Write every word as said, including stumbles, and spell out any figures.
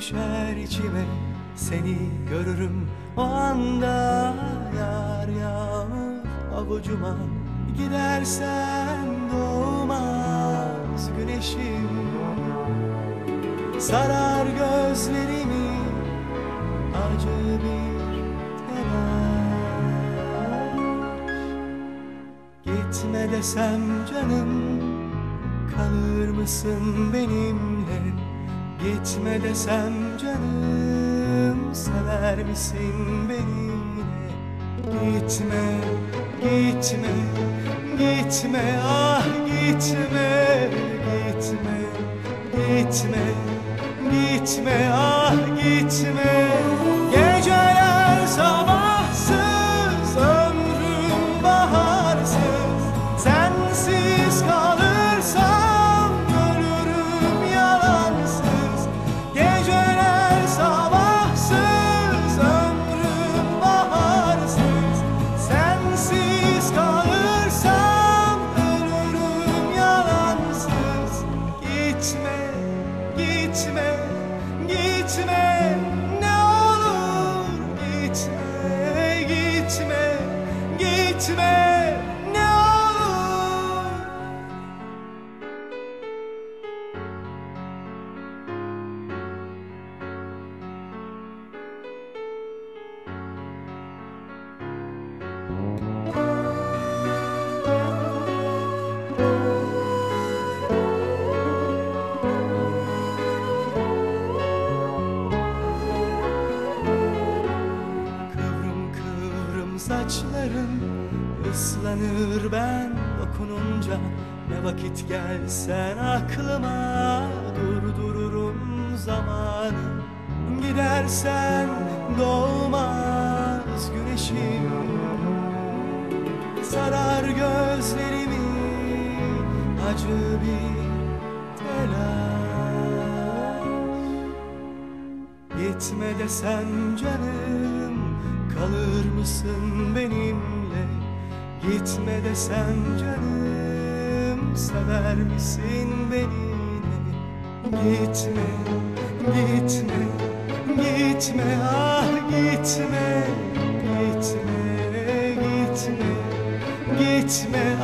düşer içime, seni görürüm o anda. Yar yağmur avucuma, gidersen doğmaz güneşim. Sarar gözlerimi acı bir telaş. Gitme desem canım, kalır mısın benimle? Gitme desem canım, sever misin beni yine? Gitme, gitme, gitme, ah gitme, gitme, gitme, gitme, ah gitme. Geceler sabahsız, ömrüm baharsız, sensiz kalırsam ölürüm yalansız. Geceler sabahsız, ömrüm baharsız, sensiz kalırsam ölürüm yalansız. Gitme, gitme, gitme, ne olur gitme, gitme, gitme, ne olur. Saçların ıslanır ben dokununca, ne vakit gelsen aklıma durdururum zamanı. Gidersen doğmaz güneşim, sarar gözlerimi acı bir telaş. Gitme desem canım, kalır mısın benimle? Gitme desem canım, sever misin beni yine? Gitme, gitme, gitme, ah gitme, gitme, gitme, gitme,